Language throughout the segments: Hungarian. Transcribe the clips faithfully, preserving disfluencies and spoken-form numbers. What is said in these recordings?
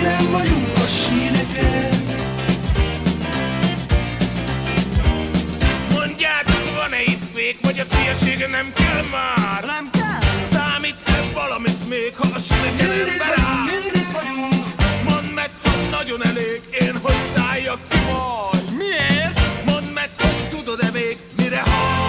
sinem vagyunk a síneken. Mondjátok, van-e itt fék, vagy az hülyesége nem kell már? Nem kell. Számít-e valamit még, ha a síneken ember áll? Mindig vagyunk. Mondd meg, hogy nagyon elég, én hogy szálljak ki majd. Miért? Mondd meg, hogy tudod-e még, mire hajt.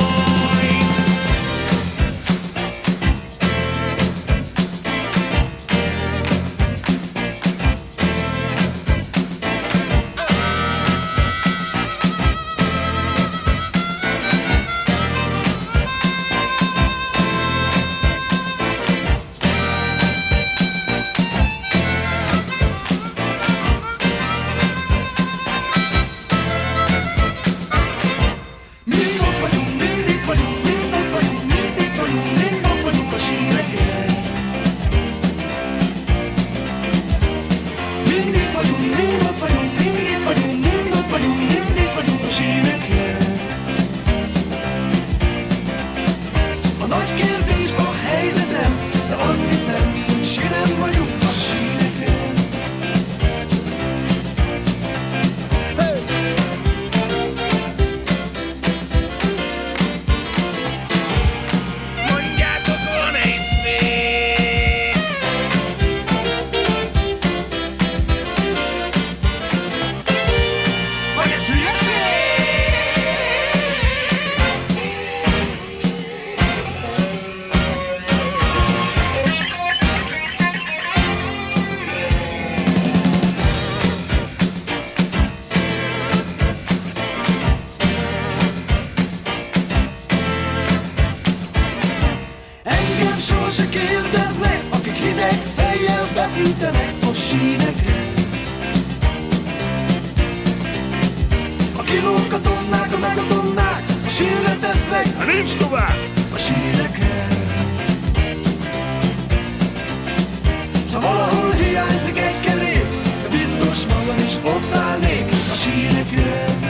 Se kérdeznek, akik hideg fejjel befűtenek a síneken. A kilók, a tonnák, a meg a tonnák a sínre tesznek, Ha nincs tovább! a síneken. S ha valahol hiányzik egy kerék, biztos magam is ott állnék a síneken.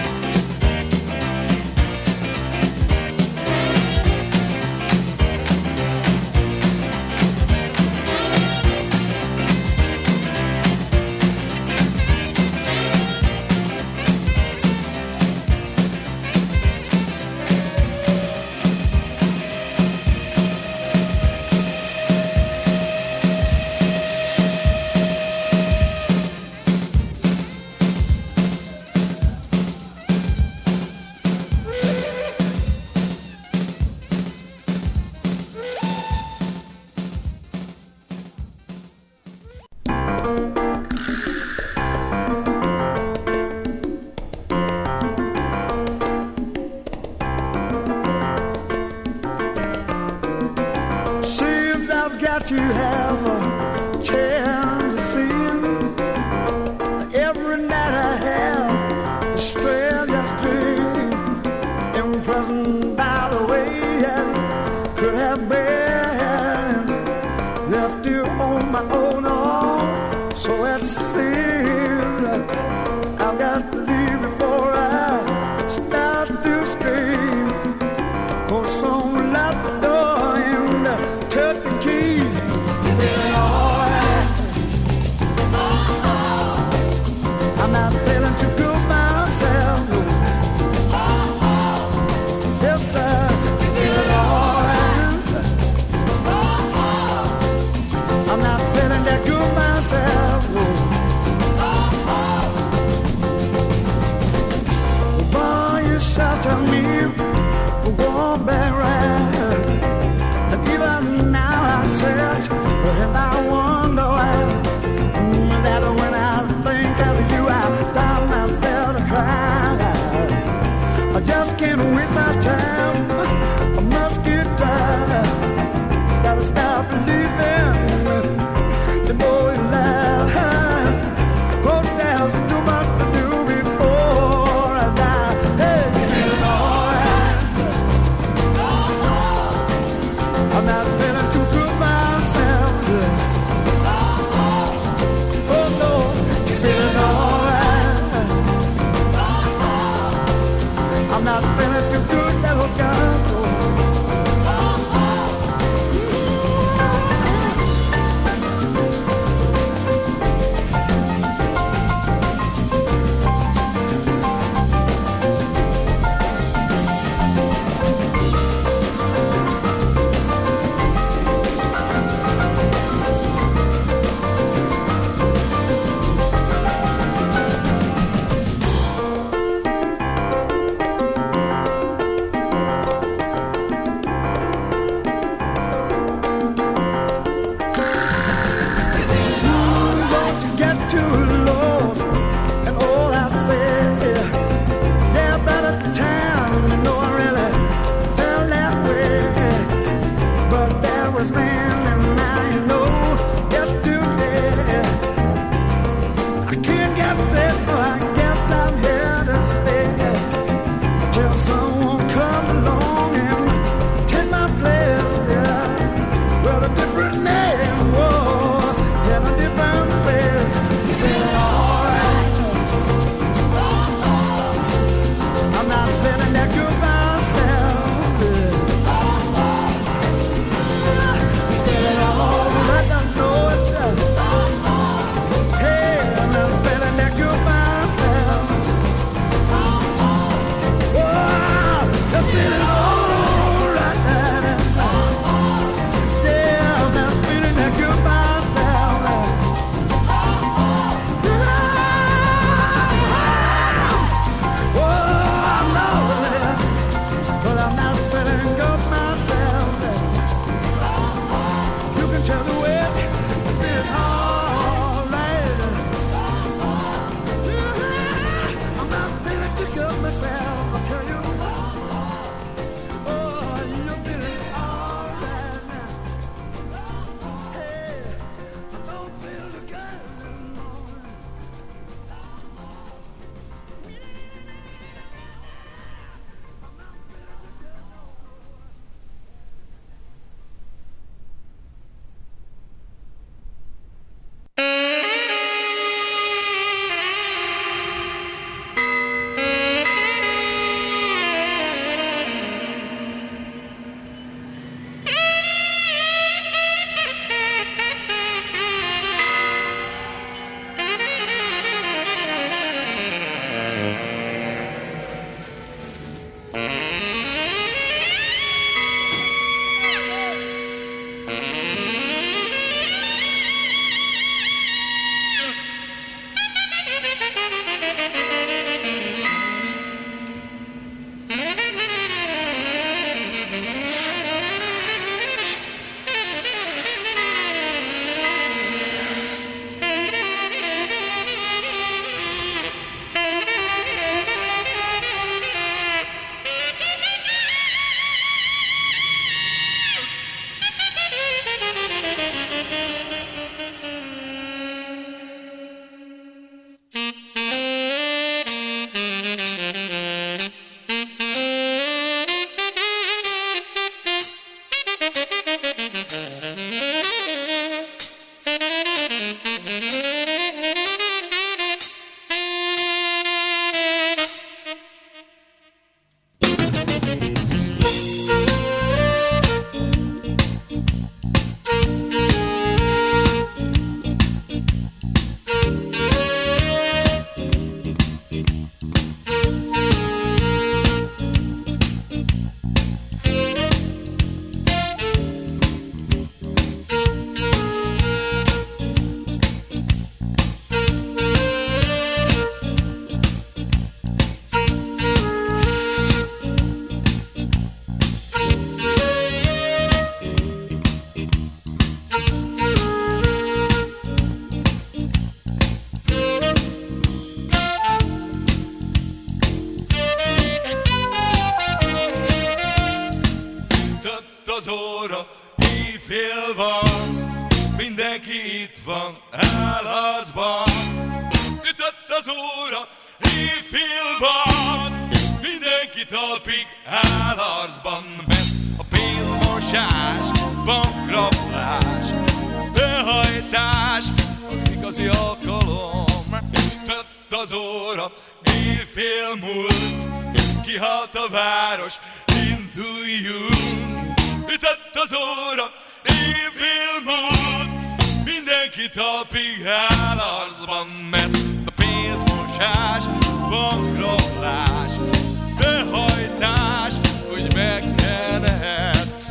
Az óra, éjfél van, mindenki itt van, állatban. Ütött az óra, éjfél van, mindenki talpig állarcban. Mert a pénzmosás, bankrablás, behajtás, az igazi alkalom. Ütött az óra, éjfél múlt, kihalt a város, induljunk. Ütött az óra, éjfél múlt, mindenki talpig állarcban, mert a pénzmosás, bankrablás, behajtás, hogy megtehetsz.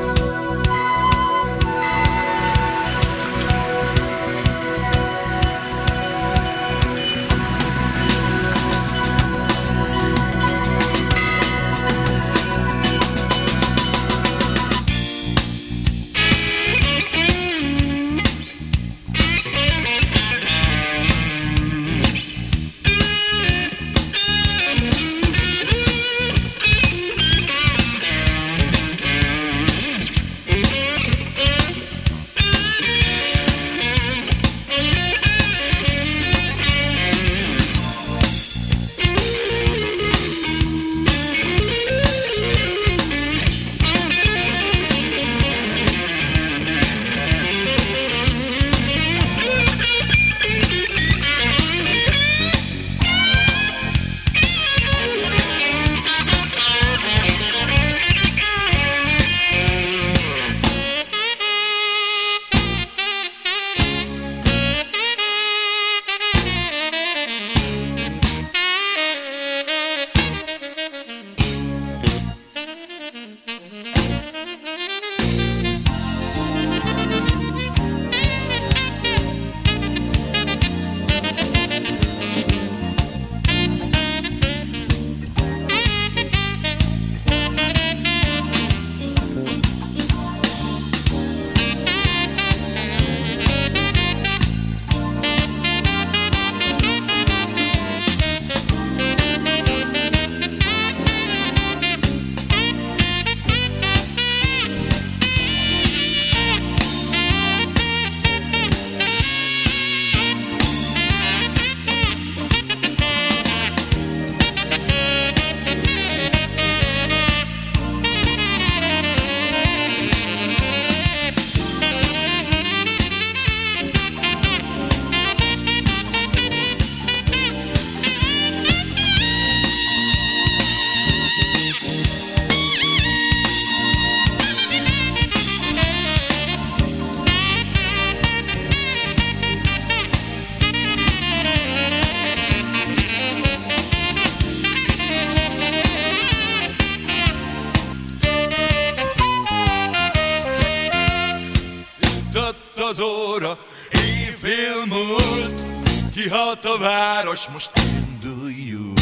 az óra, éjfél múlt, kihalt a város, most induljunk.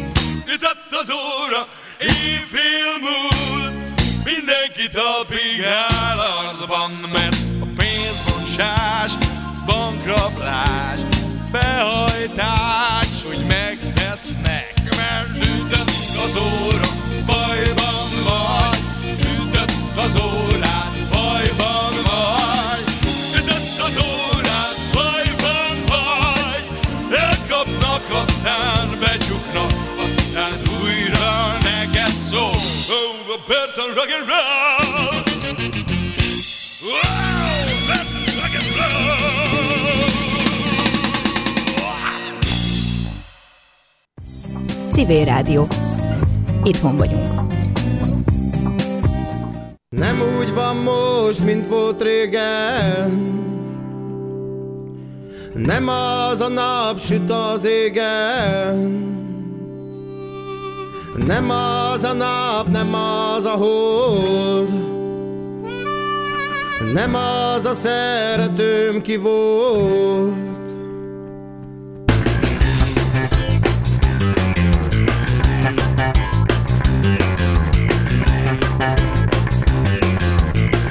Ütött az óra, éjfél múlt, mindenki talpig áll azban, mert a pénzmosás, bankrablás, behajtás, hogy megvesznek, mert ütött az óra, bajban vagy, ütött az órát, bajban vagy, ütött az órát, bajban vagy, elkapnak, aztán becsuknak, aztán újra neked szól. Oh, a Burton rock and roll! Wow, Burton rock and roll! Civil Rádió. Itthon vagyunk. Nem úgy van most, mint volt régen. Nem az a nap süt az égen. Nem az a nap, nem az a hold. Nem az a szeretőm, ki volt.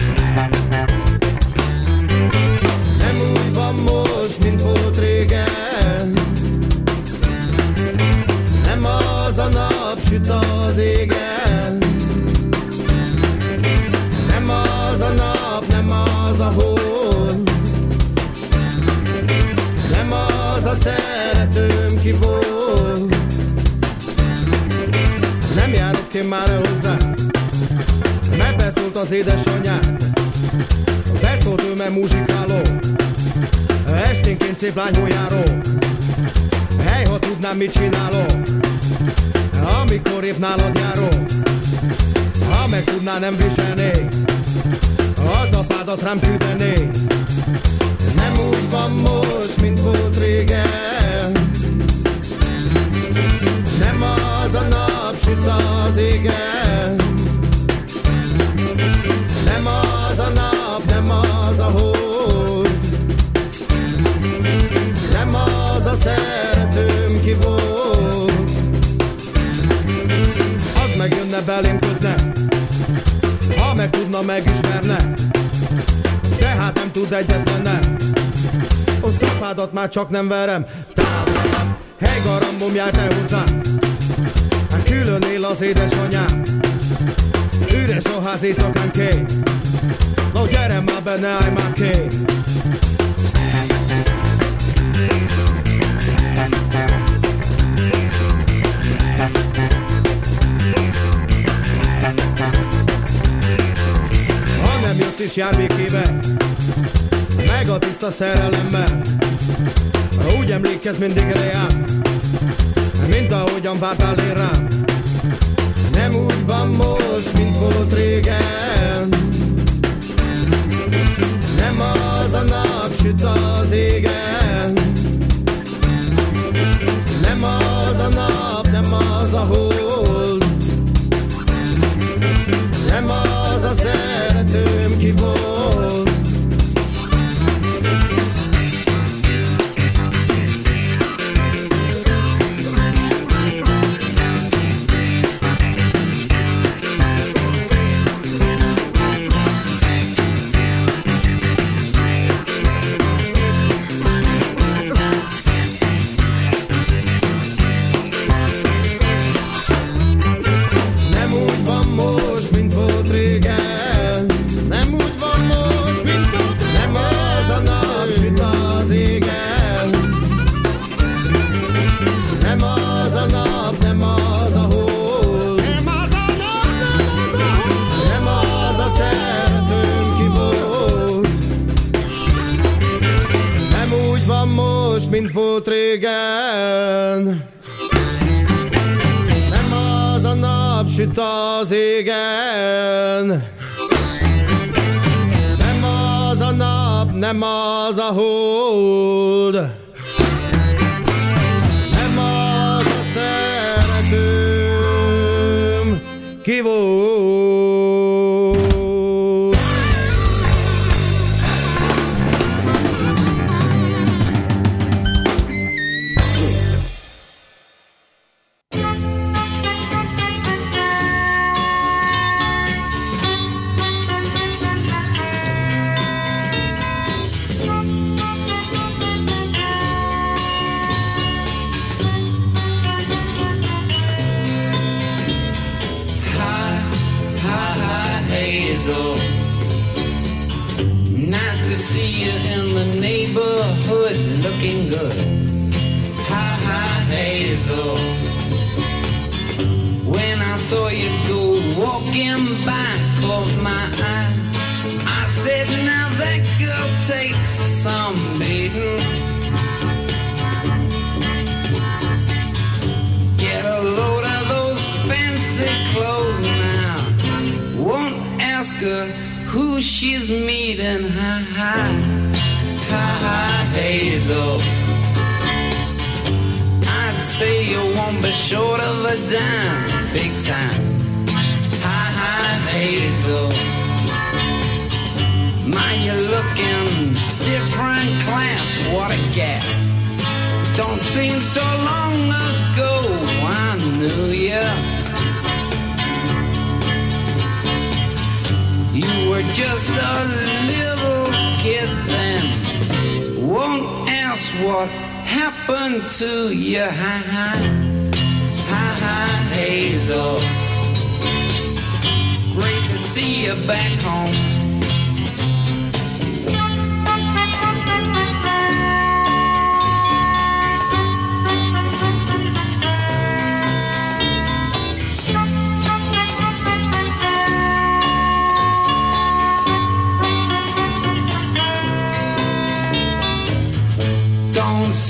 Nem úgy van most, mint volt régen. a szeretőm ki volt. Nem járok én már el hozzá, mert beszólt az édesanyját. Beszólt ő, mert muzsikáló, esténként szép lányhol járó. Hely, ha tudnám, mit csinálok, amikor épp nálad járok. Ha meg tudná, nem viselnék, az apádat rám küldenék. Nem úgy van most, mint volt régen. Nem az a nap süt az égen. Nem az a nap, nem az a hold. Nem az a szeretőm ki volt. Az megjönne belém kötne, ha meg tudna, megismerne. De hát nem tud egyetlen, azt apádat már csak nem verem. Távolabb, hely garambom, járt el hozzám. Hát külön él az édesanyám. Üres a ház éjszakánként. No gyere már be, ne állj már ként. Ha nem jössz is jár békébe, meg a tiszta szerelemmel, úgy emlékezz mindig rám, mint ahogyan vártál én rám. Nem úgy van most, mint volt régen. Nem az a nap süt az égen. Nem az a nap, nem az a hold. Nem az a szeretőm ki volt. Mint volt régen. Nem az a nap süt az égen. Nem az a nap, nem az a hold. Nem az a szeretőm ki volt. Nice to see you in the neighborhood, looking good. Hi, hi, Hazel. When I saw you go walking by, caught my eye. I said, now that girl takes some beating. Get a load of those fancy clothes now. Won't ask her who she's meeting. Hi, hi, hi, hi, Hazel. I'd say you won't be short of a dime, big time. Hi, hi, Hazel. My, you're looking different class, what a gas. Don't seem so long ago I knew ya. You were just a little kid then. Won't ask what happened to you. Hi, hi, hi, hi, Hazel. Great to see you back home.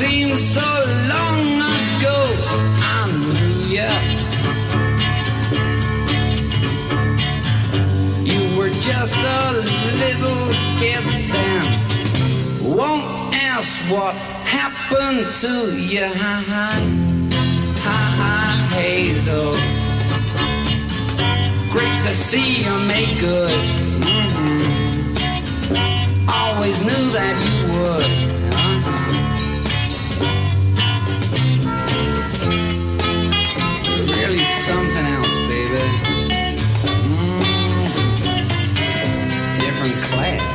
seems so long ago. I knew ya. You were just a little kid then. Won't ask what happened to you. Ha ha, ha ha, Hazel. Great to see you make good. Mm-hmm. Always knew that you would. Uh-huh. You're really something else, baby. Mm. Different class.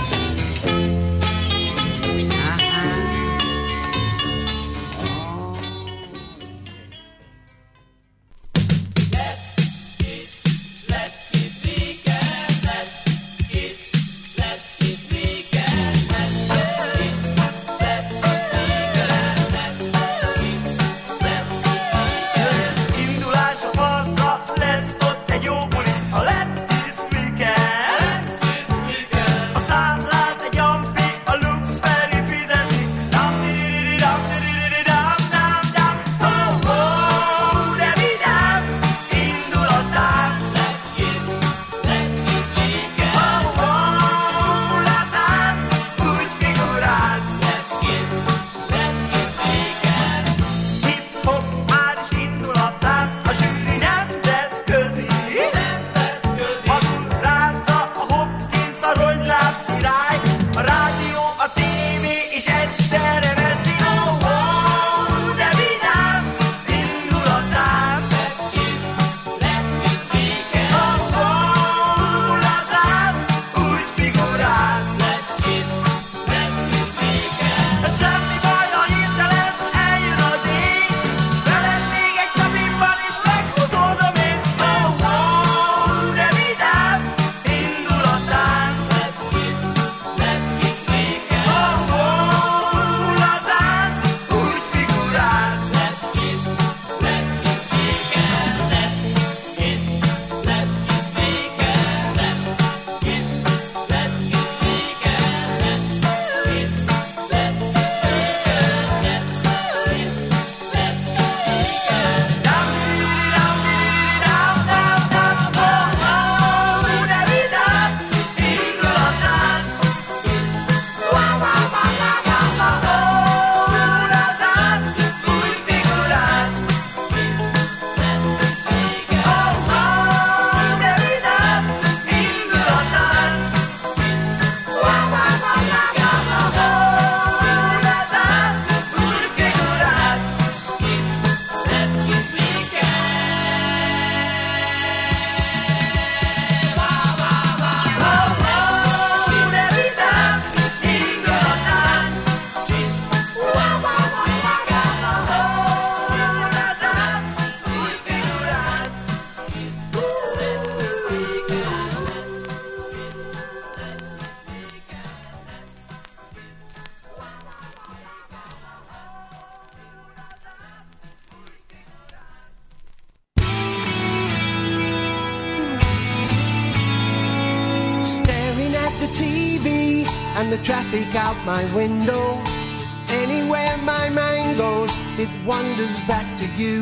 And the traffic out my window. Anywhere my mind goes, it wanders back to you.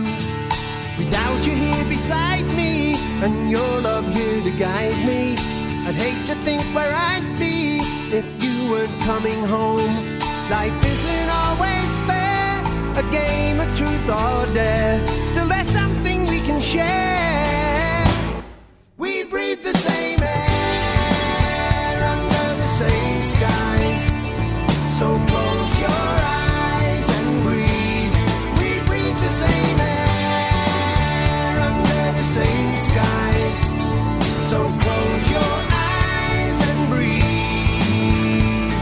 Without you here beside me, and your love here to guide me, I'd hate to think where I'd be if you weren't coming home. Life isn't always fair, a game of truth or dare. Still there's something we can share. We breathe the same air under the same skies. So close your eyes and breathe. We breathe the same air under the same skies. So close your eyes and breathe.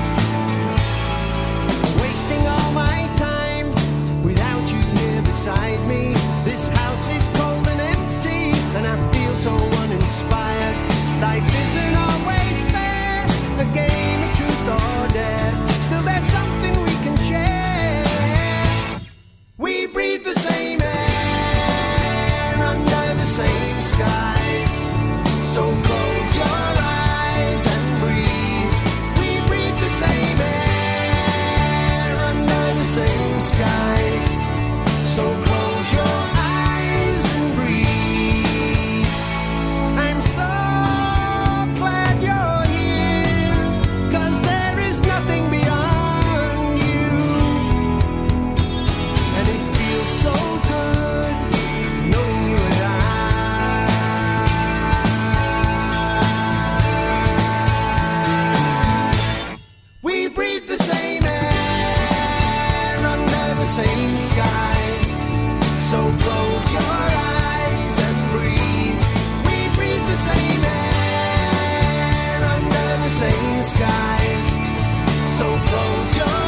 Wasting all my time without you here beside me. This house is cold and empty, and I feel so uninspired. Life isn't always fair, a game of truth or dare. Still there's something we can share. We breathe the same air under the same skies. So close your eyes and breathe. We breathe the same air under the same skies. skies. So close your eyes and breathe. We breathe the same air under the same skies. So close your